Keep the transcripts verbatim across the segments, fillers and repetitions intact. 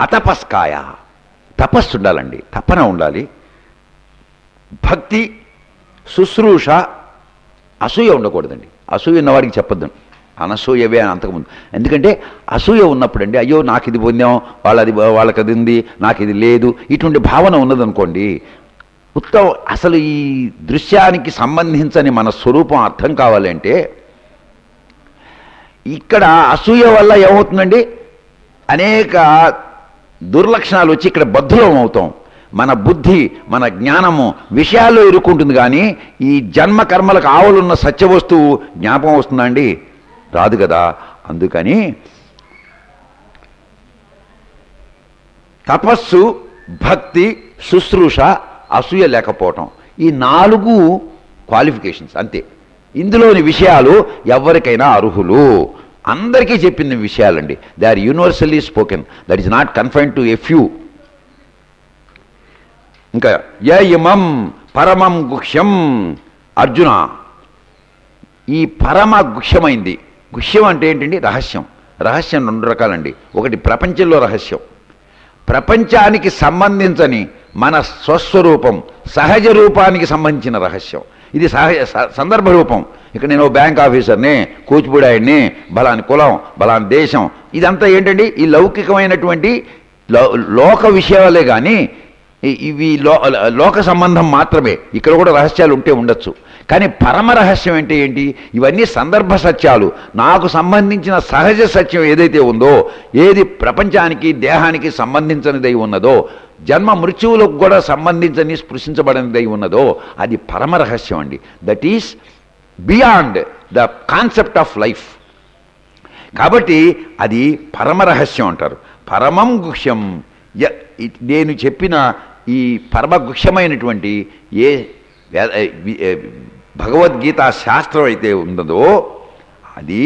అతపస్కాయ, తపస్సు ఉండాలండి, తపన ఉండాలి. భక్తి, శుశ్రూష, అసూయ ఉండకూడదండి. అసూయ ఉన్నవాడికి చెప్పొద్దు అనసూయవే అని అంతకుముందు. ఎందుకంటే అసూయ ఉన్నప్పుడండి అయ్యో నాకు ఇది పొందాం, వాళ్ళది వాళ్ళకి అది ఉంది, నాకు ఇది లేదు, ఇటువంటి భావన ఉన్నదనుకోండి, ఉత్తమ అసలు ఈ దృశ్యానికి సంబంధించని మన స్వరూపం అర్థం కావాలంటే ఇక్కడ అసూయ వల్ల ఏమవుతుందండి, అనేక దుర్లక్షణాలు వచ్చి ఇక్కడ బద్ధులం అవుతాం. మన బుద్ధి, మన జ్ఞానము విషయాల్లో ఇరుక్కుంటుంది. కానీ ఈ జన్మ కర్మలకు ఆవులున్న సత్య వస్తువు జ్ఞాపకం వస్తుందండి, రాదు కదా. అందుకని తపస్సు, భక్తి, శుశ్రూష, అసూయ లేకపోవటం, ఈ నాలుగు క్వాలిఫికేషన్స్ అంతే. ఇందులోని విషయాలు ఎవరికైనా అర్హులు, అందరికీ చెప్పిన విషయాలండి. They are universally spoken, that is not confined to a few. ఇంకా య ఇమం పరమం గుహ్యం అర్జున, ఈ పరమ గుహ్యమైంది. గుహ్యం అంటే ఏంటండి, రహస్యం. రహస్యం రెండు రకాలండి. ఒకటి ప్రపంచంలో రహస్యం, ప్రపంచానికి సంబంధించని మన స్వస్వరూపం సహజ రూపానికి సంబంధించిన రహస్యం. ఇది సహజ సందర్భ రూపం. ఇక్కడ నేను బ్యాంక్ ఆఫీసర్ని, కూచిపూడాయిని, బలాని కులం, బలాని దేశం, ఇదంతా ఏంటండి ఈ లౌకికమైనటువంటి లోక విషయాలే. కానీ ఇవి లో లోక సంబంధం మాత్రమే. ఇక్కడ కూడా రహస్యాలు ఉంటే ఉండొచ్చు. కానీ పరమ రహస్యం అంటే ఏంటి, ఇవన్నీ సందర్భ సత్యాలు. నాకు సంబంధించిన సహజ సత్యం ఏదైతే ఉందో, ఏది ప్రపంచానికి దేహానికి సంబంధించినదై ఉన్నదో, జన్మ మృత్యువులకు కూడా సంబంధించని స్పృశించబడినదై ఉన్నదో, అది పరమ రహస్యం అండి. That is beyond the concept of life. కాబట్టి అది పరమ రహస్యం అంటారు. పరమం గుహ్యం, నేను చెప్పిన ఈ పరమగుహ్యమైనటువంటి ఏ భగవద్గీత శాస్త్రం అయితే ఉన్నదో అది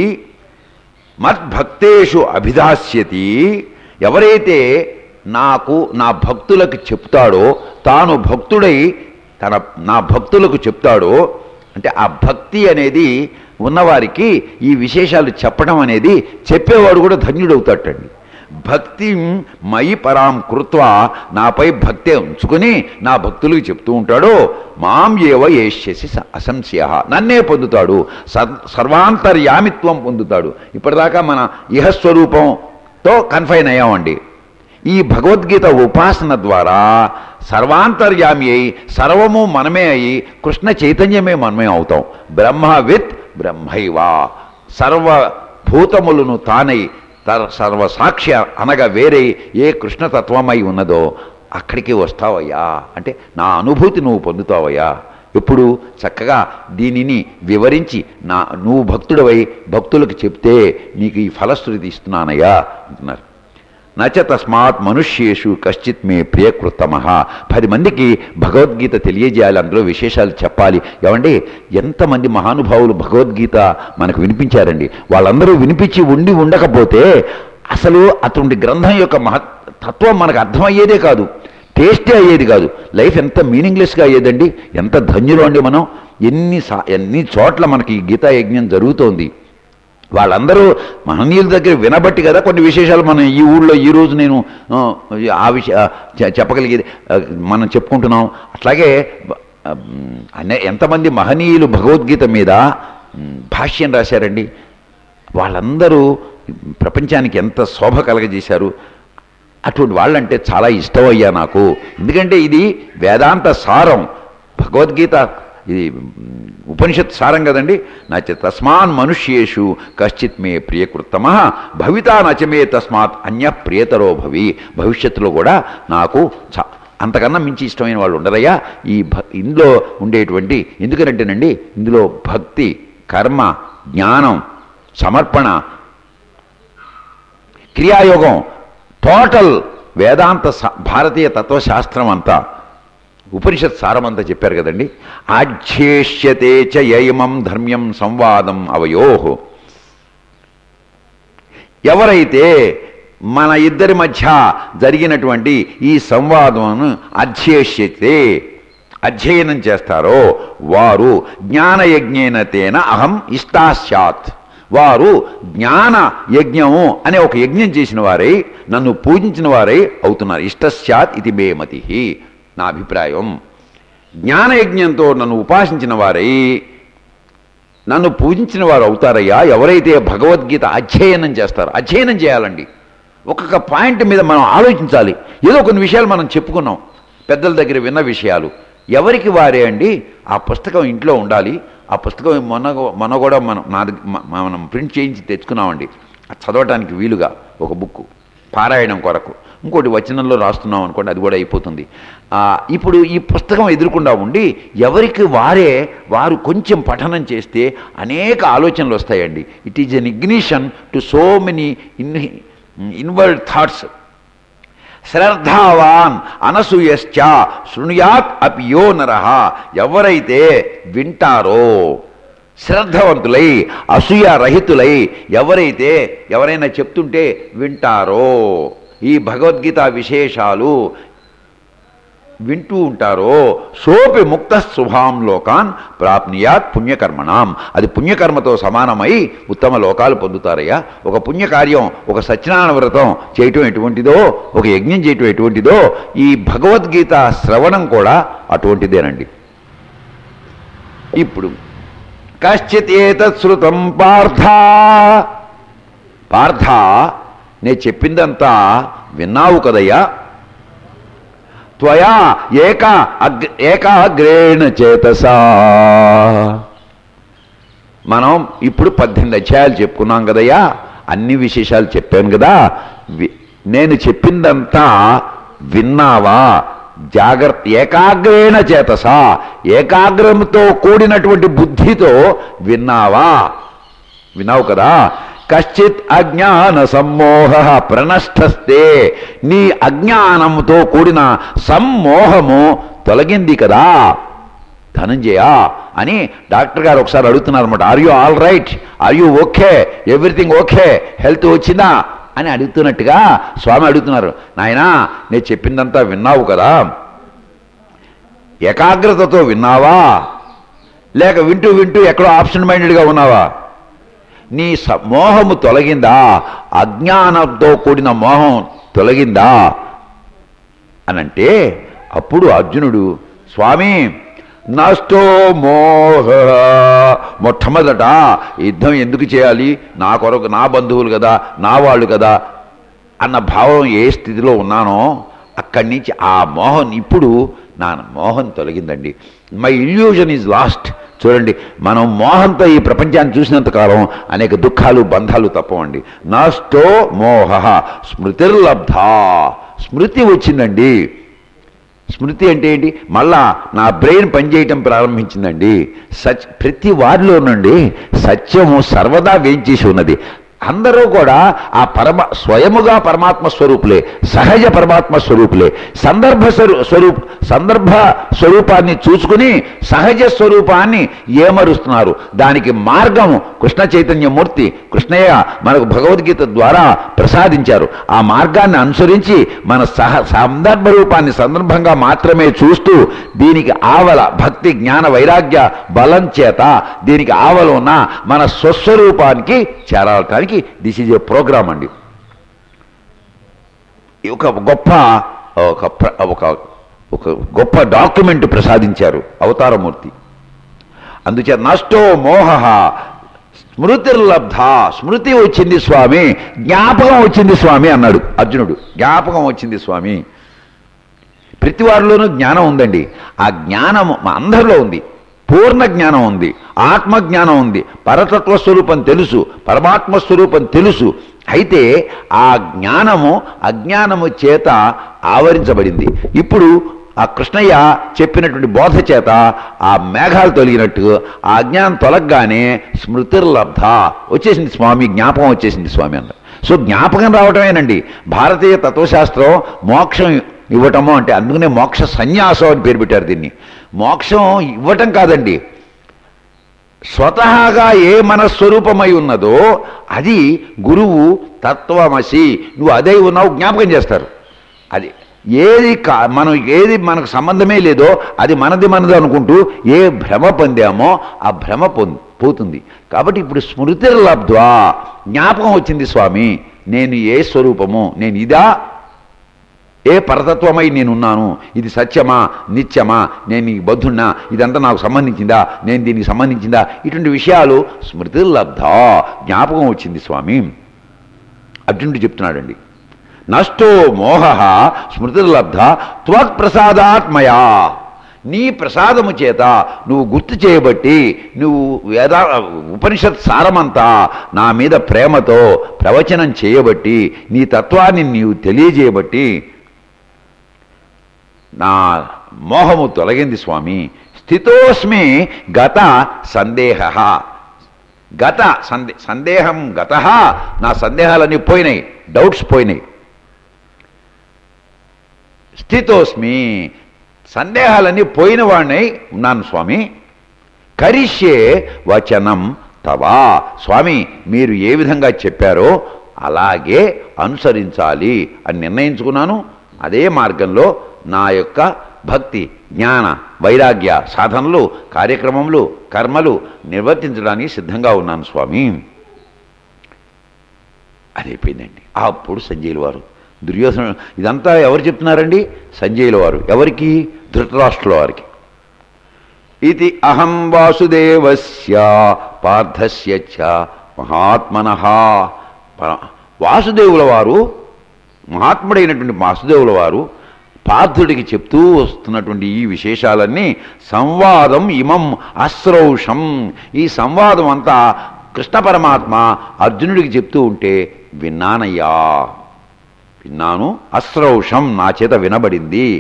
మద్భక్తేషు అభిదాస్యతి. ఎవరైతే నాకు నా భక్తులకు చెప్తాడో, తాను భక్తుడై తన నా భక్తులకు చెప్తాడో, అంటే ఆ భక్తి అనేది ఉన్నవారికి ఈ విశేషాలు చెప్పడం అనేది, చెప్పేవాడు కూడా ధన్యుడవుతాడండి. భక్తి మయి పరాం కృత్వ, నాపై భక్తే ఉంచుకుని నా భక్తులకు చెప్తూ ఉంటాడు. మాం ఏవ ఏష్యసి అసంశయ, నన్నే పొందుతాడు, సర్వాంతర్యామిత్వం పొందుతాడు. ఇప్పటిదాకా మన ఇహస్వరూపంతో కన్ఫైన్ అయ్యామండి. ఈ భగవద్గీత ఉపాసన ద్వారా సర్వాంతర్యామి అయి, సర్వము మనమే అయి, కృష్ణ చైతన్యమే మనమే అవుతాం. బ్రహ్మవిత్ బ్రహ్మైవ, సర్వభూతములను తానై సర్వసాక్ష్య అనగా వేరే ఏ కృష్ణతత్వమై ఉన్నదో అక్కడికి వస్తావయ్యా. అంటే నా అనుభూతి నువ్వు పొందుతావయ్యా. ఎప్పుడు చక్కగా దీనిని వివరించి నా నువ్వు భక్తుడవై భక్తులకు చెప్తే నీకు ఈ ఫలశ్రుతి ఇస్తున్నానయ్యా అంటున్నారు. నచ తస్మాత్ మనుష్యేషు కశ్చిత్ మే ప్రియకృతమః. పది మందికి భగవద్గీత తెలియజేయాలి, అందులో విశేషాలు చెప్పాలి. ఏమండి, ఎంతమంది మహానుభావులు భగవద్గీత మనకు వినిపించారండి. వాళ్ళందరూ వినిపించి ఉండి ఉండకపోతే అసలు అటువంటి గ్రంథం యొక్క మహత్ తత్వం మనకు అర్థమయ్యేదే కాదు, టేస్టే అయ్యేది కాదు. లైఫ్ ఎంత మీనింగ్లెస్గా అయ్యేదండి. ఎంత ధన్యులు అండి మనం. ఎన్ని సా ఎన్ని చోట్ల మనకి ఈ గీతా యజ్ఞం జరుగుతోంది. వాళ్ళందరూ మహనీయుల దగ్గర వినబట్టి కదా కొన్ని విశేషాలు మనం ఈ ఊళ్ళో ఈరోజు నేను ఆ విషయ చెప్పగలిగేది మనం చెప్పుకుంటున్నాం. అట్లాగే అనే ఎంతమంది మహనీయులు భగవద్గీత మీద భాష్యం రాశారండి. వాళ్ళందరూ ప్రపంచానికి ఎంత శోభ కలగజేశారు. అటువంటి వాళ్ళంటే చాలా ఇష్టమయ్యా నాకు. ఎందుకంటే ఇది వేదాంత సారం, భగవద్గీత ఇది ఉపనిషత్ సారం కదండి. నచ తస్మాన్ మనుష్యేషు కశ్చిత్ మే ప్రియకృతమః భవితా నచమే తస్మాత్ అన్య ప్రియతరో భవి. భవిష్యత్తులో కూడా నాకు చ అంతకన్నా మించి ఇష్టమైన వాళ్ళు ఉండరయ్యా. ఈ భ ఇందులో ఉండేటువంటి, ఎందుకంటేనండి ఇందులో భక్తి, కర్మ, జ్ఞానం, సమర్పణ, క్రియాయోగం, టోటల్ వేదాంత భారతీయ తత్వశాస్త్రం అంతా, ఉపనిషత్ సారమంతా చెప్పారు కదండి. ఆధ్యేష్యతే చ యైమం ధర్మ్యం సంవాదం అవయోహో. ఎవరైతే మన ఇద్దరి మధ్య జరిగినటువంటి ఈ సంవాదం అధ్యేష్యతే అధ్యయనం చేస్తారో వారు జ్ఞానయజ్ఞేన తేన అహం ఇష్టాస్యాత్. వారు జ్ఞాన యజ్ఞము అనే ఒక యజ్ఞం చేసిన వారై నన్ను పూజించిన వారై అవుతున్నారు. ఇష్టస్యాత్ ఇది మే మతి, నా అభిప్రాయం. జ్ఞానయజ్ఞంతో నన్ను ఉపాసించిన వారై నన్ను పూజించిన వారు అవుతారయ్యా ఎవరైతే భగవద్గీత అధ్యయనం చేస్తారో. అధ్యయనం చేయాలండి. ఒక్కొక్క పాయింట్ మీద మనం ఆలోచించాలి. ఏదో కొన్ని విషయాలు మనం చెప్పుకున్నాం, పెద్దల దగ్గర విన్న విషయాలు. ఎవరికి వారే అండి ఆ పుస్తకం ఇంట్లో ఉండాలి. ఆ పుస్తకం మొన్న మొన్న కూడా మనం నా మనం ప్రింట్ చేయించి తెచ్చుకున్నామండి. చదవటానికి వీలుగా ఒక బుక్ పారాయణం కొరకు. ఇంకోటి వచనంలో రాస్తున్నాం అనుకోండి, అది కూడా అయిపోతుంది. ఇప్పుడు ఈ పుస్తకం ఎదురుకుండా ఉండి ఎవరికి వారే వారు కొంచెం పఠనం చేస్తే అనేక ఆలోచనలు వస్తాయండి. It is an ignition to so many in inward thoughts. శ్రద్ధావాన్ అనసూయశ్చ శృణుయాత్ అపి యో నరః, ఎవరైతే వింటారో, శ్రద్ధవంతులై అసూయ రహితులై ఎవరైతే ఎవరైనా చెప్తుంటే వింటారో, ఈ భగవద్గీత విశేషాలు వింటూ ఉంటారో, సోపి ముక్త శుభాం లోకాన్ ప్రాప్నియాత్ పుణ్యకర్మణాం, అది పుణ్యకర్మతో సమానమై ఉత్తమ లోకాలు పొందుతారయ్యా. ఒక పుణ్యకార్యం, ఒక సత్యనారాయణ వ్రతం చేయటం ఎటువంటిదో, ఒక యజ్ఞం చేయటం ఎటువంటిదో, ఈ భగవద్గీత శ్రవణం కూడా అటువంటిదేనండి. ఇప్పుడు కశ్చిత్ ఏతత్ శృతం పార్థ, పార్థ నేను చెప్పిందంతా విన్నావు కదయ్యా. త్వయా ఏకా అగ్ ఏకాగ్రేణ చేతసా, మనం ఇప్పుడు పద్దెనిమిది అధ్యాయాలు చెప్పుకున్నాం కదయ్యా, అన్ని విశేషాలు చెప్పాను కదా. నేను చెప్పిందంతా విన్నావా? జాగ్రత్త, ఏకాగ్రేణ చేతసా, ఏకాగ్రంతో కూడినటువంటి బుద్ధితో విన్నావా? విన్నావు కదా. కశ్చిత్ అజ్ఞాన సమ్మోహ ప్రణష్టస్తే, నీ అజ్ఞానంతో కూడిన సమ్మోహము తొలగింది కదా ధనంజయ అని డాక్టర్ గారు ఒకసారి అడుగుతున్నారు అనమాట. Are you all right, are you okay, everything okay, health వచ్చిందా అని అడుగుతున్నట్టుగా స్వామి అడుగుతున్నారు. నాయనా నేను చెప్పిందంతా విన్నావు కదా, ఏకాగ్రతతో విన్నావా లేక వింటూ వింటూ ఎక్కడో ఆబ్సెంట్ మైండెడ్గా ఉన్నావా? నీ మోహము తొలగిందా? అజ్ఞానంతో కూడిన మోహం తొలగిందా అనంటే అప్పుడు అర్జునుడు, స్వామి నష్టో మోహ, మొట్టమొదట యుద్ధం ఎందుకు చేయాలి, నా కొరకు, నా బంధువులు కదా, నా వాళ్ళు కదా అన్న భావం ఏ స్థితిలో ఉన్నానో అక్కడి నుంచి ఆ మోహన్, ఇప్పుడు నా మోహం తొలగిందండి. My illusion is lost. చూడండి, మనం మోహంతో ఈ ప్రపంచాన్ని చూసినంతకాలం అనేక దుఃఖాలు బంధాలు తప్పవండి. నష్టో మోహ స్మృతిర్లబ్ధ, స్మృతి వచ్చిందండి. స్మృతి అంటే ఏంటి? మళ్ళా నా బ్రెయిన్ పనిచేయటం ప్రారంభించిందండి. సచ్ ప్రతి వారిలోనండి సత్యము సర్వదా వేంచేసి ఉన్నది. అందరూ కూడా ఆ పరమ స్వయముగా పరమాత్మ స్వరూపులే, సహజ పరమాత్మ స్వరూపులే. సందర్భ స్వరూప సందర్భ స్వరూపాన్ని చూసుకుని సహజ స్వరూపాన్ని ఏమరుస్తున్నారు. దానికి మార్గము కృష్ణ చైతన్యమూర్తి కృష్ణయ్య మనకు భగవద్గీత ద్వారా ప్రసాదించారు. ఆ మార్గాన్ని అనుసరించి మన సహ సందర్భ రూపాన్ని సందర్భంగా మాత్రమే చూస్తూ దీనికి ఆవల భక్తి జ్ఞాన వైరాగ్య బలం చేత దీనికి ఆవల ఉన్న మన స్వస్వరూపానికి చేరాలటానికి దిస్ ఈజ్ ఏ ప్రోగ్రామ్ అండి. ఒక గొప్ప ఒక ఒక ఒక గొప్ప డాక్యుమెంట్ ప్రసాదించారు అవతారమూర్తి. అందుచేత నష్టో మోహ స్మృతిర్లబ్ధ, స్మృతి వచ్చింది స్వామి, జ్ఞాపకం వచ్చింది స్వామి అన్నాడు అర్జునుడు. జ్ఞాపకం వచ్చింది స్వామి. ప్రతి వారిలోనూ జ్ఞానం ఉందండి. ఆ జ్ఞానం మా అందరిలో ఉంది. పూర్ణ జ్ఞానం ఉంది, ఆత్మజ్ఞానం ఉంది, పరతత్వ స్వరూపం తెలుసు, పరమాత్మ స్వరూపం తెలుసు. అయితే ఆ జ్ఞానము అజ్ఞానము చేత ఆవరించబడింది. ఇప్పుడు ఆ కృష్ణయ్య చెప్పినటువంటి బోధ చేత ఆ మేఘాలు తొలగినట్టు ఆ అజ్ఞానం తొలగగానే స్మృతిర్లబ్ధ వచ్చేసింది స్వామి, జ్ఞాపకం వచ్చేసింది స్వామి అన్నారు. సో జ్ఞాపకం రావటమేనండి భారతీయ తత్వశాస్త్రం మోక్షం ఇవ్వటము అంటే. అందుకనే మోక్ష సన్యాసం అని పేరు పెట్టారు దీన్ని. మోక్షం ఇవ్వటం కాదండి, స్వతహాగా ఏ మన స్వరూపమై ఉన్నదో అది గురువు తత్వమసి, నువ్వు అదే ఉన్నావు జ్ఞాపకం చేస్తారు. అది ఏది కా మనం ఏది మనకు సంబంధమే లేదో అది మనది మనది అనుకుంటూ ఏ భ్రమ పొందామో ఆ భ్రమ పొంది పోతుంది. కాబట్టి ఇప్పుడు స్మృతిర్లబ్ధ్వా జ్ఞాపకం వచ్చింది స్వామి, నేను ఏ స్వరూపము, నేను ఇదా, ఏ పరతత్వమై నేనున్నాను, ఇది సత్యమా నిత్యమా, నేను నీకు బద్ధున్నా, ఇదంతా నాకు సంబంధించిందా, నేను దీనికి సంబంధించిందా, ఇటువంటి విషయాలు స్మృతిర్లబ్ధా జ్ఞాపకం వచ్చింది స్వామి. అర్జునుడు చెప్తున్నాడండి. నష్టో మోహ స్మృతిర్లబ్ధ త్వక్ ప్రసాదాత్మయా, నీ ప్రసాదము చేత నువ్వు గుర్తు చేయబట్టి, నువ్వు వేదా ఉపనిషత్ సారమంతా నా మీద ప్రేమతో ప్రవచనం చేయబట్టి, నీ తత్వాన్ని నీవు తెలియజేయబట్టి నా మోహము తొలగింది స్వామి. స్థితోస్మి గత సందేహ, గత సందే సందేహం గత, నా సందేహాలన్నీ పోయినాయి, డౌట్స్ పోయినాయి. స్థితోస్మి సందేహాలన్నీ పోయిన వాడినై ఉన్నాను స్వామి. కరిష్యే వచనం తవా, స్వామి మీరు ఏ విధంగా చెప్పారో అలాగే అనుసరించాలి అని నిర్ణయించుకున్నాను. అదే మార్గంలో నా యొక్క భక్తి జ్ఞాన వైరాగ్య సాధనలు కార్యక్రమములు కర్మలు నిర్వర్తించడానికి సిద్ధంగా ఉన్నాను స్వామి. అదైపోయిందండి. అప్పుడు సంజయుల వారు దుర్యోధన, ఇదంతా ఎవరు చెప్తున్నారండి? సంజయుల వారు. ఎవరికి? ధృతరాష్ట్రుల వారికి. ఇది అహం వాసుదేవస్య పార్థస్య చ మహాత్మనః, వాసుదేవుల వారు మహాత్ముడైనటువంటి వాసుదేవుల వారు పార్థుడికి చెప్తూ వస్తున్నటువంటి ఈ విశేషాలన్నీ సంవాదం ఇమం అశ్రౌషం, ఈ సంవాదం అంతా కృష్ణ పరమాత్మ అర్జునుడికి చెప్తూ ఉంటే విన్నానయ్యా, విన్నాను. అశ్రౌషం నా చేత వినబడింది.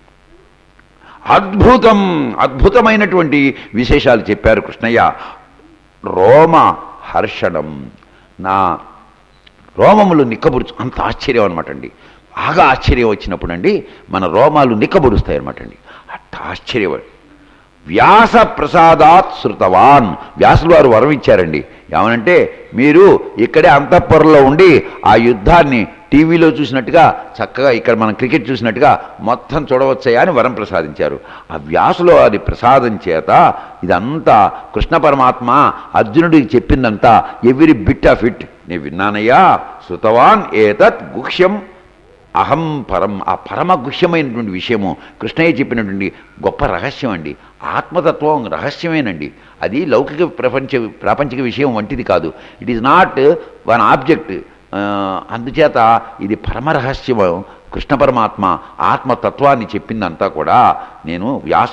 అద్భుతం, అద్భుతమైనటువంటి విశేషాలు చెప్పారు కృష్ణయ్య. రోమ హర్షణం, నా రోమములు నిక్కబుడుచు, అంత ఆశ్చర్యం అనమాట అండి. బాగా ఆశ్చర్యం వచ్చినప్పుడు అండి మన రోమాలు నిక్కబొడుస్తాయి అనమాట అండి. అట్ట ఆశ్చర్యం. వ్యాస ప్రసాదాత్ శృతవాన్, వ్యాసులు వారు వరం ఇచ్చారండి. ఏమనంటే మీరు ఇక్కడే అంతఃపురంలో ఉండి ఆ యుద్ధాన్ని టీవీలో చూసినట్టుగా చక్కగా ఇక్కడ మనం క్రికెట్ చూసినట్టుగా మొత్తం చూడవచ్చాయా అని వరం ప్రసాదించారు. ఆ వ్యాసులో అది ప్రసాదం చేత ఇదంతా కృష్ణ పరమాత్మ అర్జునుడికి చెప్పిందంతా ఎవ్రీ బిట్ ఆఫ్ ఇట్ నేను విన్నానయ్యా. శృతవాన్ ఏతత్ గుహ్యం అహం పరం, ఆ పరమ గుహ్యమైనటువంటి విషయము కృష్ణయ్య చెప్పినటువంటి గొప్ప రహస్యం అండి. ఆత్మతత్వం రహస్యమేనండి. అది లౌకిక ప్రపంచ ప్రాపంచిక విషయం వంటిది కాదు. It is not one object. అందుచేత ఇది పరమ రహస్యము. కృష్ణ పరమాత్మ ఆత్మతత్వాన్ని చెప్పిందంతా కూడా నేను వ్యాస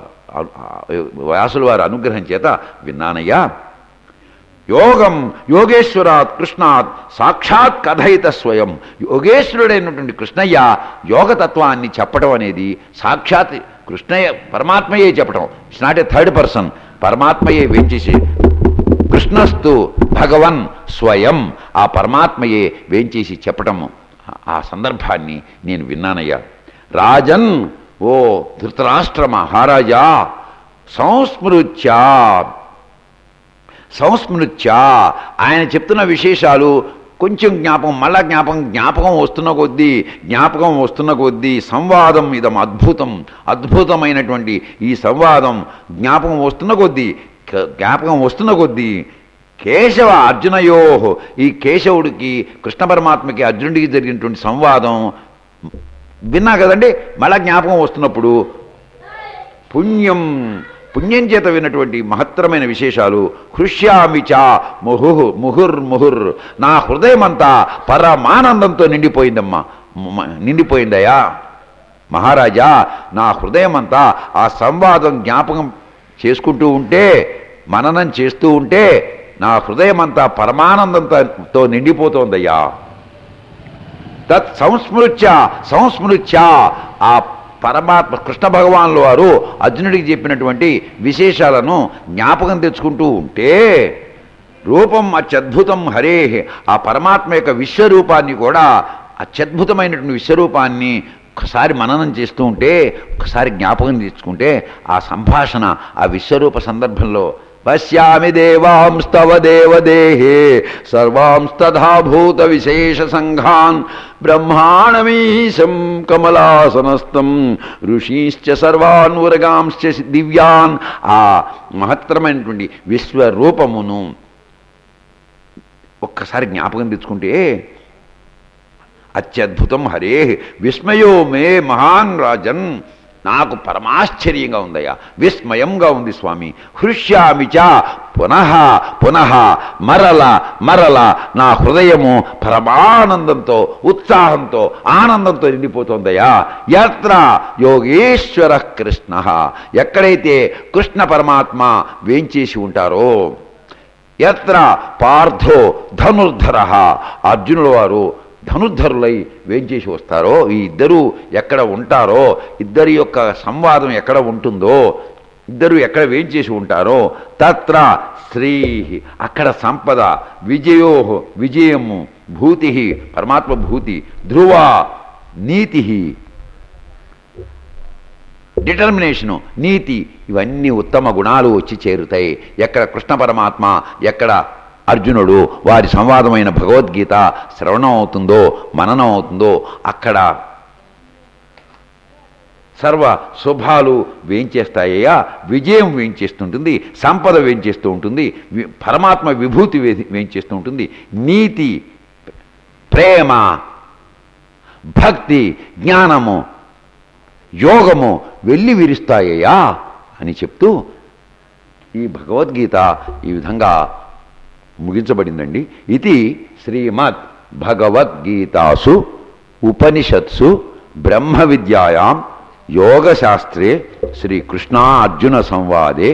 వ్యాసుల వారి అనుగ్రహం చేత విన్నానయ్యా. యోగం యోగేశ్వరాత్ కృష్ణాత్ సాక్షాత్ కథయిత స్వయం, యోగేశ్వరుడైనటువంటి కృష్ణయ్య యోగతత్వాన్ని చెప్పడం అనేది సాక్షాత్ కృష్ణయ్య పరమాత్మయే చెప్పడం. It's not a third person, పరమాత్మయే వేంచేసి కృష్ణస్తు భగవన్ స్వయం, ఆ పరమాత్మయే వేంచేసి చెప్పటము. ఆ సందర్భాన్ని నేను విన్నానయ్యా. రాజన్, ఓ ధృతరాష్ట్ర మహారాజా, సంస్మృత్యా సంస్మృత్యా ఆయన చెప్తున్న విశేషాలు కొంచెం జ్ఞాపకం, మళ్ళా జ్ఞాపకం జ్ఞాపకం వస్తున్న కొద్దీ జ్ఞాపకం వస్తున్న కొద్దీ సంవాదం ఇదం అద్భుతం, అద్భుతమైనటువంటి ఈ సంవాదం జ్ఞాపకం వస్తున్న కొద్దీ జ్ఞాపకం వస్తున్న కొద్దీ కేశవ అర్జునయో, ఈ కేశవుడికి కృష్ణ పరమాత్మకి అర్జునుడికి జరిగినటువంటి సంవాదం విన్నా కదండి. మళ్ళా జ్ఞాపకం వస్తున్నప్పుడు పుణ్యం, పుణ్యం చేత విన్నటువంటి మహత్తరమైన విశేషాలు హృష్యామిచ ముహు ముహుర్ ముహుర్, నా హృదయం అంతా పరమానందంతో నిండిపోయిందమ్మా, నిండిపోయిందయ్యా మహారాజా. నా హృదయం అంతా ఆ సంవాదం జ్ఞాపకం చేసుకుంటూ ఉంటే, మననం చేస్తూ ఉంటే నా హృదయం అంతా పరమానందంతో నిండిపోతోందయ్యా. తత్ సంస్మృత్య సంస్మృత్య, ఆ పరమాత్మ కృష్ణ భగవానుల వారు అర్జునుడికి చెప్పినటువంటి విశేషాలను జ్ఞాపకం తెచ్చుకుంటూ ఉంటే, రూపం అత్యద్భుతం హరే, ఆ పరమాత్మ యొక్క విశ్వరూపాన్ని కూడా అత్యద్భుతమైనటువంటి విశ్వరూపాన్ని ఒకసారి మననం చేస్తూ ఉంటే, ఒకసారి జ్ఞాపకం తెచ్చుకుంటే, ఆ సంభాషణ ఆ విశ్వరూప సందర్భంలో పశ్యామి దేవాంస్తవ దేవదేహే సర్వాంస్తథా భూత విశేష సంఘాన్ బ్రహ్మాణమీశం కమలాసనస్థం ఋషీశ్చ సర్వాన్ ఉరగాంశ్చ దివ్యాన్. ఆ మహత్తరమైనటువంటి విశ్వరూపమును ఒక్కసారి జ్ఞాపకం తెచ్చుకుంటే అత్యద్భుతం హరే విస్మయో మే మహాన్ రాజన్, నాకు పరమాశ్చర్యంగా ఉందయ్యా, విస్మయంగా ఉంది స్వామి. హృష్యామిచ పునః పునః మరల మరల నా హృదయము పరమానందంతో ఉత్సాహంతో ఆనందంతో నిండిపోతుందయ్యా. యత్ర యోగేశ్వర కృష్ణ, ఎక్కడైతే కృష్ణ పరమాత్మ వేంచేసి ఉంటారో, యత్ర పార్థో ధనుర్ధర, అర్జునుల వారు ధనుర్ధరులై వేంచేసి వస్తారో, ఈ ఇద్దరు ఎక్కడ ఉంటారో, ఇద్దరి యొక్క సంవాదం ఎక్కడ ఉంటుందో, ఇద్దరు ఎక్కడ వేంచేసి ఉంటారో, తత్ర శ్రీ, అక్కడ సంపద, విజయో విజయము, భూతి పరమాత్మ భూతి, ధ్రువ నీతి డిటర్మినేషను, నీతి, ఇవన్నీ ఉత్తమ గుణాలు వచ్చి చేరుతాయి. ఎక్కడ కృష్ణ పరమాత్మ, ఎక్కడ అర్జునుడు, వారి సంవాదమైన భగవద్గీత శ్రవణం అవుతుందో, మననం అవుతుందో, అక్కడ సర్వ శుభాలు వేంచేస్తాయ్యా. విజయం వేంచేస్తుంటుంది, సంపద వేంచేస్తూ ఉంటుంది, పరమాత్మ విభూతి వేంచేస్తూ ఉంటుంది, నీతి, ప్రేమ, భక్తి, జ్ఞానము, యోగము వెళ్ళి విరుస్తాయ్యా అని చెప్తూ ఈ భగవద్గీత ఈ విధంగా ముగించబడిందండి. ఇది శ్రీమద్ భగవద్గీతాసు ఉపనిషత్సు బ్రహ్మ విద్యాయాం యోగశాస్త్రే శ్రీకృష్ణార్జున సంవాదే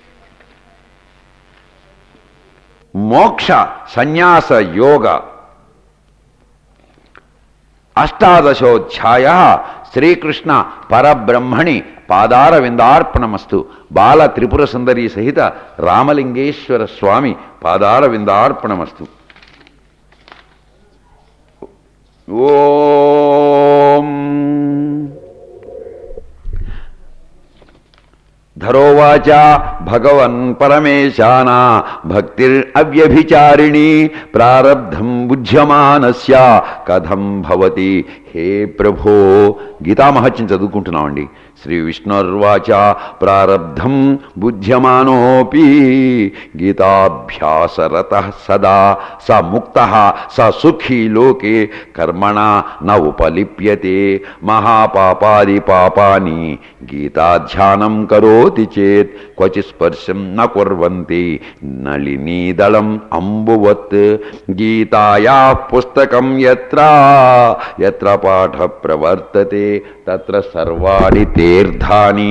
మోక్ష సన్యాస యోగ అష్టాదశోధ్యాయ శ్రీకృష్ణ పరబ్రహ్మణి పాదారవిందార్పణమస్తు. బాల త్రిపుర సుందరీ సహిత రామలింగేశ్వర స్వామి పాదారవిందార్పణమస్తు. ఓం ధరోవాచ భగవన్ పరమేశానా భక్తిర్ అవ్యభిచారిణి ప్రారబ్ధం బుధ్యమానస్య కథం భవతి. హే ప్రభో, గీతామహత్యం చదువుకుంటున్నామండి. శ్రీ విష్ణుర్వాచ ప్రారబ్ధం బుధ్యమానోపి గీతాభ్యాసరతః సదా స ముక్తః స సుఖీ లోకే కర్మణ న ఉపలిప్యతే. మహాపాపాది పాపాని గీతాధ్యానం కరోతి చేత్ క్వచి స్పర్శం న కుర్వంతి నళినీదళం అంబువత్. గీతాయా పుస్తకం యత్ర యత్ర పాఠ ప్రవర్తతే తత్ర సర్వాణి తీర్థాని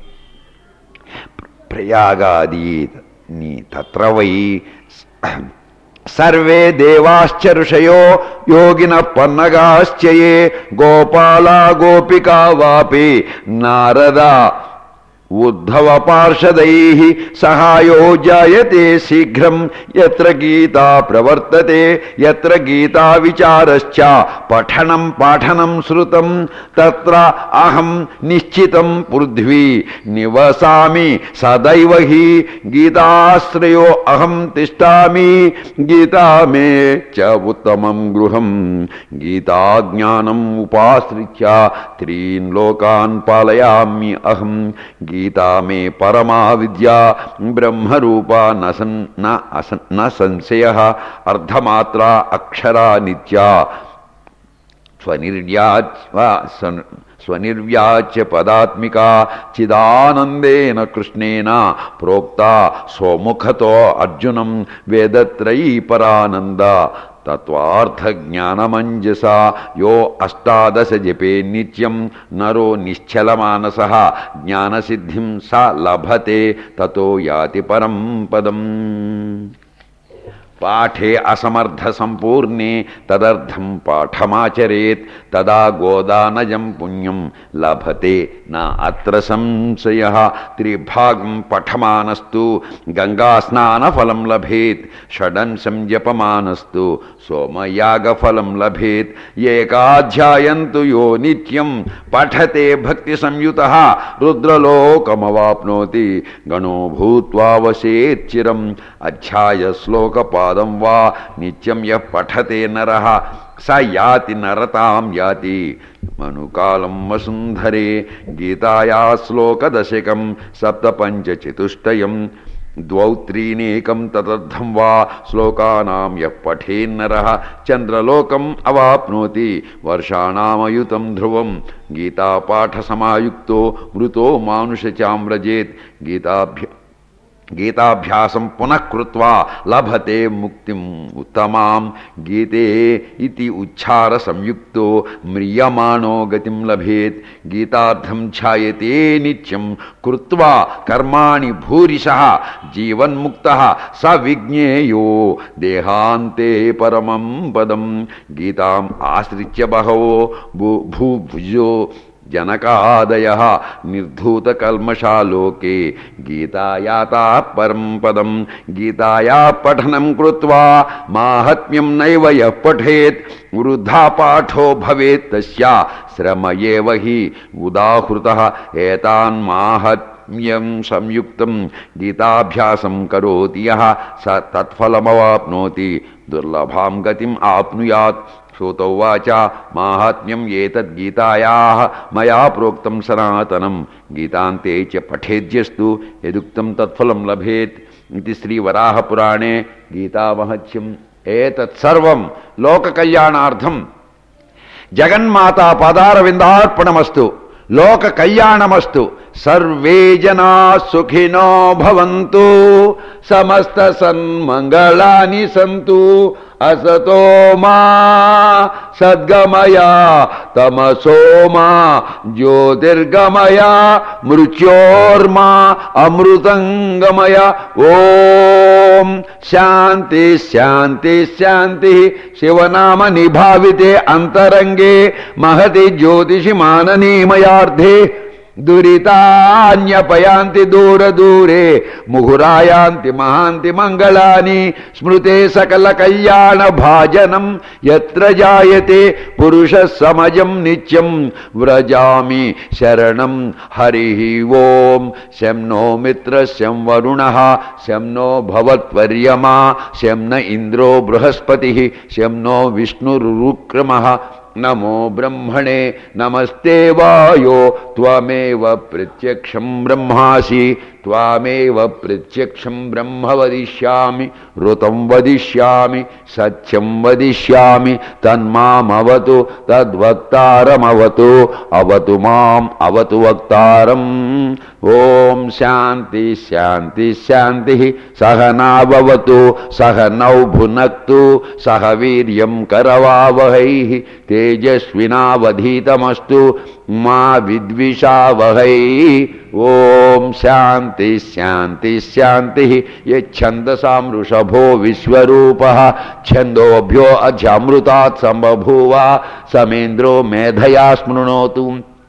ప్రయాగాదీని తత్ర వై సర్వే దేవాశ్చ ఋషయో యోగిన పన్నగాశ్చయే గోపాలా గోపికా వాపి నారద ఉద్ధవ పార్షదైః సహాయో జాయతే శీఘ్రం యత్ర గీతా ప్రవర్తతే యత్ర గీతా విచారశ్చ పఠనం పాఠనం శ్రుతం తత్ర అహం నిశ్చితం పృథ్వీ నివసామి సదైవ హి గీతాశ్రయో అహం తిష్టామి గీతా మే చ ఉత్తమం గృహం గీతాజ్ఞానం ఉపాశ్రిత్య త్రీన్ లోకాన్ పాలయామి అహం గీతా మే పరమా విద్యా బ్రహ్మరూపా నసన్ న అసన్ న సంశయ అర్ధమాత్రా అక్షరా నిత్యా స్వనిర్వ్యాచ్య స్వనిర్వ్యాచ్య పదాత్మికా చిదానందేన కృష్ణేన ప్రోక్తా స్వముఖతో అర్జునం వేదత్రయీ పరానంద తత్వార్థజ్ఞానమంజస యో అష్టాదశ జపే నిత్యం నరో నిశ్చలమానస జ్ఞానసిద్ధిం స లభతే తతో యాతి పరం పదం. పాఠే అసమర్థ సంపూర్ణే తదర్థం పాఠమాచరేత్ తదా గోదానజం పుణ్యం లభతే నా అత్ర సంశయః. త్రిభాగం పఠమానస్తు గంగాస్నానఫలం లభేత్, షడంశం జపమానస్తు సోమయాగఫలం లభేత్. ఏకాధ్యాయంతు యో నిత్యం పఠతే భక్తి సంయుతః రుద్రలోకమవాప్నోతి గణో భూత్వా వసేత్ చిరం. అధ్యాయ శ్లోకపాదం వా నిత్యం యః పఠతే నరః స యాతి నరతాం యాతి మనుకాలం వసుంధరే. గీతాయా శ్లోకదశకం సప్తపంచచతుష్టయం ద్వౌ త్రీనేకం తదర్థం వా శ్లోకానాం యః పఠేన్నరః చంద్రలోకం అవాప్నోతి వర్షాణామయుతం ధ్రువం. గీతాపాఠసమాయుక్తో మృతో మానుషచామ్రజేత్. గీతాభ్య గీతాభ్యాసం పునః కృత్వా లభతే ముక్తిం ఉత్తమాం. గీతే ఇతి ఉచ్చార సంయుక్తో మ్రియమాణో గతిం లభేత్. గీతార్థం ధ్యాయతే నిత్యం కృత్వా కర్మాణి భూరిశః జీవన్ముక్తః స విజ్ఞేయో దేహాంతే పరమం పదం. గీతాం ఆశ్రిత్య బహవో భూభుజో జనకాదయః నిర్ధూతకల్మషా లోకే గీతాయాతా పరం పదం. గీతాయా పఠనం కృత్వా మాహాత్మ్యం నైవ యః పఠేత్ వృద్ధా పాఠో భవేత్ తస్య శ్రమ ఏవ హి ఉదాహృతః. ఏతాన్ మాహాత్మ్యం సంయుక్తం గీతాభ్యాసం కరోతి యః స తత్ఫలమవాప్నోతి దుర్లభాం గతిం ఆప్నుయాత్. శ్రోతౌవాచ మాహాత్మ్యం ఏతద్గీతాయాః మయా ప్రోక్తం సనాతనం గీతాంతే చ పఠేద్యస్తు యదుక్తం తత్ఫలం లభేత్. ఇది శ్రీవరాహపురాణే గీతామహత్యం. ఏతత్సర్వం లోకకళ్యాణార్థం జగన్మాతా పాదారవిందార్పణమస్తు. లోక కళ్యాణమస్తు. సర్వే జనా సుఖినో భవంతు. సమస్త సన్మంగళాని సంతు. అసతో మా సద్గమయ తమసో మా జ్యోతిర్గమయ మృత్యోర్మా అమృతంగమయ. ఓం శాంతి శాంతి శాంతి. శివనామ నిభావితే అంతరంగే మహతి జ్యోతిషి మాననీమయార్థే. దురితాన్యపయాంతి దూర దూరే ముహురాయాంతి మహాంతి మంగళాని. స్మృతే సకల కళ్యాణ భాజనం యత్ర జాయతే పురుష సమజం నిత్యం వ్రజామి శరణం. హరి ఓం. శం నో మిత్ర శం వరుణ శం నో భవత్వర్యమా శం న ఇంద్రో బృహస్పతి శం నో విష్ణురుక్రమ. నమో బ్రహ్మణే నమస్తే వాయో త్వమేవ ప్రత్యక్షం బ్రహ్మాసి. త్వమేవ ప్రత్యక్షం బ్రహ్మ వదిష్యామి ఋతం వదిష్యామి సత్యం వదిష్యామి. తన్మామవతు తద్వక్తారమవతు. అవతు మాం అవతు వక్తారం. ఓం శాంతి శాంతి శాంతి. సహనావతు సహనౌ భునక్తు సహ వీర్యం కరవావహై. తేజస్వినావధీతమస్తు మా విద్విషావహై. ఓం శాంతి శాంతి శాంతి. యచ్ఛందసాం వృషభో విశ్వరూపః ఛందోభ్యో అధ్యామృతాత్ సంబభూవ. సమేంద్రో మేధయా స్మృణోతు.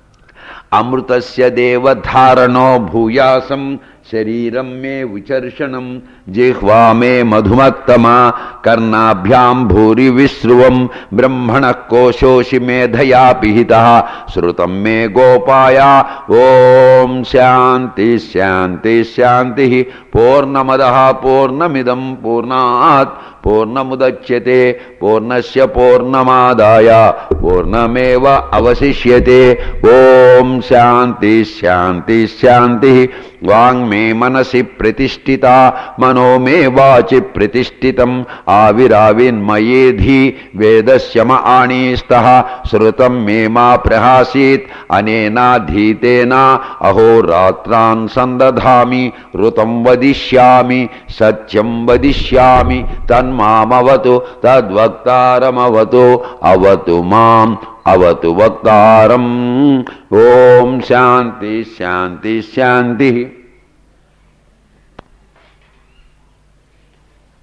అమృతస్య దేవధారణో భూయాసం శరీరం మే విచర్షణం. జిహ్వా మే మధుమత్తమా కర్ణాభ్యాం భూరి విశ్రువం. బ్రహ్మణ కోశోషి మేధయా పిహితః శ్రుతం మే గోపాయ. ఓం శాంతి శాంతి శాంతి. పూర్ణమదః పూర్ణమిదం పూర్ణాత్ పూర్ణముదచ్యతే పూర్ణస్య పూర్ణమాదాయ పూర్ణమేవ అవశిష్యతే. ఓం శాంతి శాంతి శాంతి. వాంగ్మే మనసి ప్రతిష్ఠిత మనో మే వాచి ప్రతిష్ఠితం. ఆవిరావిన్మయేధి వేదస్య మ ఆణీస్తః శ్రుతం మే మా ప్రహాసీత్. అనేనాధీతేన అహోరాత్రాన్ సందధామి ఋతం వదిష్యామి సత్యం వదిష్యామి. తన్మామవతు తద్వక్తారమవతు. అవతు మాం అవతు వక్తారం. ఓం శాంతి శాంతి శాంతి.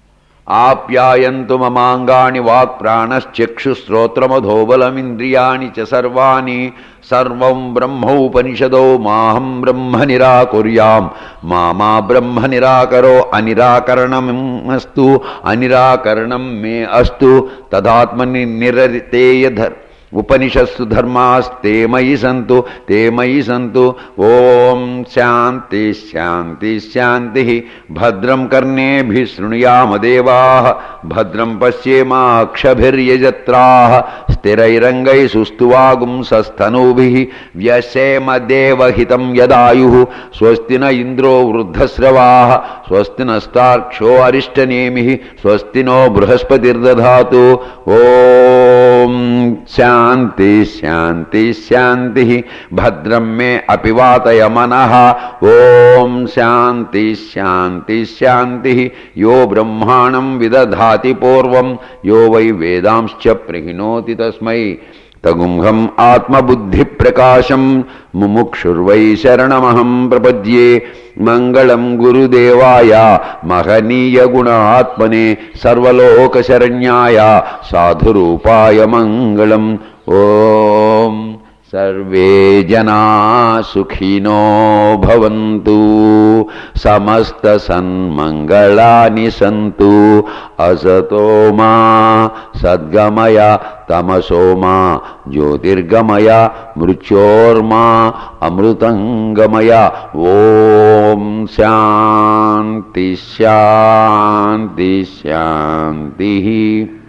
ఆప్యాయంతు మమాంగాని వాక్ ప్రాణశ్చక్షుశ్రోత్రమధోబలమింద్రియాణి చ సర్వాణి సర్వం బ్రహ్మోపనిషదో మాహం బ్రహ్మ నిరాకుర్యాం మా మా బ్రహ్మ నిరాకరో అనిరాకరణమస్తు అనిరాకరణం మే అస్తు తదాత్మని నిరతేయ ధర్ ఉపనిషత్సు ధర్మాస్తే మయి సంతు తే మయి సంతు. ఓం శాంతి శాంతి శాంతి. భద్రం కర్ణేభిః శృణుయామ దేవాః భద్రం పశ్యేమాక్షభిర్యజత్రాః స్థిరైరంగైః సుస్తువాగుంసస్తనూభిః వ్యశేమ దేవహితం యదాయుః. స్వస్తి న ఇంద్రో వృద్ధశ్రవాः స్వస్తి నస్తార్క్ష్యో అరిష్టనేమిః స్వస్తి నో బృహస్పతిర్దధాతు. ఓం శాంతి శాంతి శాంతి. భద్రం మే అపి వాతయ మనః. ఓం శాంతి శాంతి శాంతి. యో బ్రహ్మాణం విదధాతి పూర్వం యో వై వేదాంశ్చ ప్రహిణోతి తస్మై తగుంహం ఆత్మబుద్ధి ప్రకాశం ముముక్షుర్వై శరణమహం ప్రపద్యే. మంగళం గురుదేవాయ మహనీయ గుణాత్మనే సర్వలోకశరణ్యాయ సాధురూపాయ మంగళం. ఓం సర్వే జనా సుఖినో భవంతు సమస్త సన్మంగళాని సంతు. అసతో మా సద్గమయ తమసో మా జ్యోతిర్గమయ మృత్యోర్మా అమృతంగమయ. ఓం శాంతి శాంతి శాంతి.